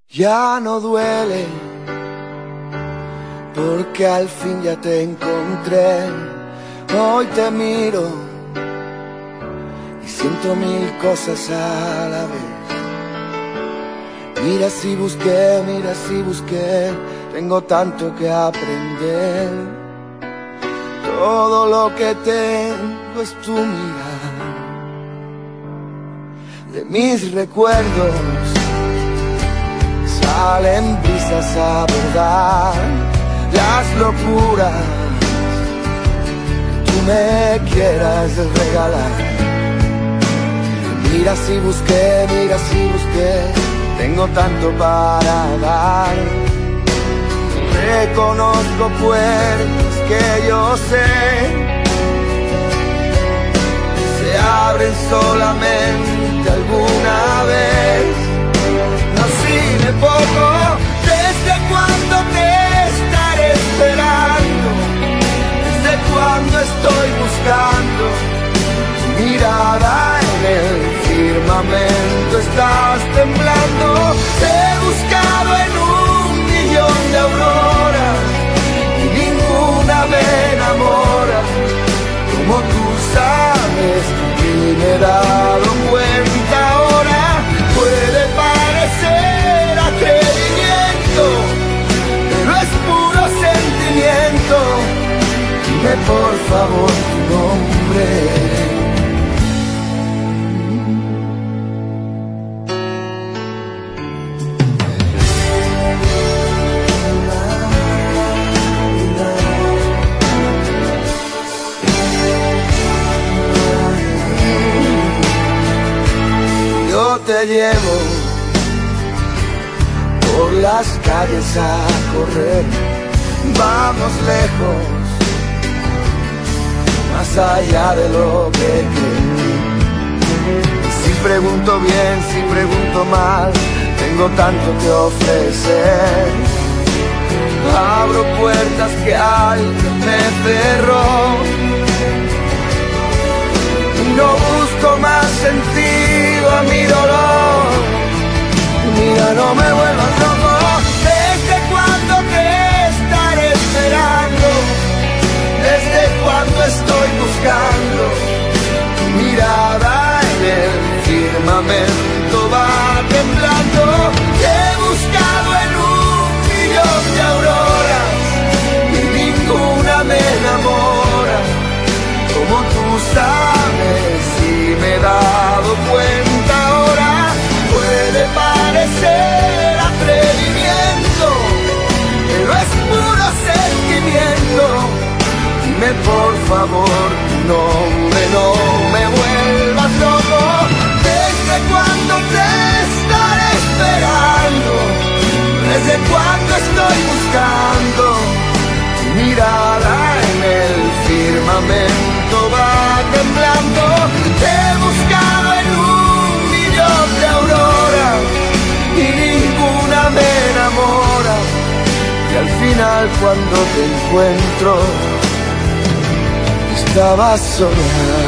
Ya no duele, porque al fin ya te encontré. Hoy te miro y siento mil cosas a la vez. Mira si busqué, tengo tanto que aprender. Todo lo que tengo es tu mirada. De mis recuerdos salen brisas a bordar las locuras que tú me quieras regalar. Mira si busqué, tengo tanto para dar. Reconozco puertas que yo sé se abren solamente alguna vez. Nací de poco, desde cuando te estaré esperando, desde cuando estoy buscando tu mirada en el firmamento. Estás temblando, te he buscado en 1.000.000 de auroras y ninguna me enamora como tú sabes, y me he dado cuenta ahora. Puede parecer atrevimiento, pero es puro sentimiento. Dime por favor tu nombre. Te llevo por las calles a correr, vamos lejos, más allá de lo que crees. Si pregunto bien, si pregunto mal, tengo tanto que ofrecer. Abro puertas que alguien me cerró y no busco más sentido a mi dolor. Mira, no me vuelvas loco. ¿Desde cuándo te estaré esperando? ¿Desde cuándo estoy buscando tu mirada en el firmamento? Va temblando. Te he buscado en 1.000.000 de auroras y ninguna me enamora como tú sabes, y me he dado cuenta ahora. Puede parecer atrevimiento, pero es puro sentimiento. Dime por favor tu nombre, no me vuelvas loco. ¿Desde cuándo te estaré esperando? ¿Desde cuándo estoy buscando tu mirada en el firmamento? Va temblando, te he buscado en 1.000.000 de auroras y ninguna me enamora. Y al final cuando te encuentro estabas sola.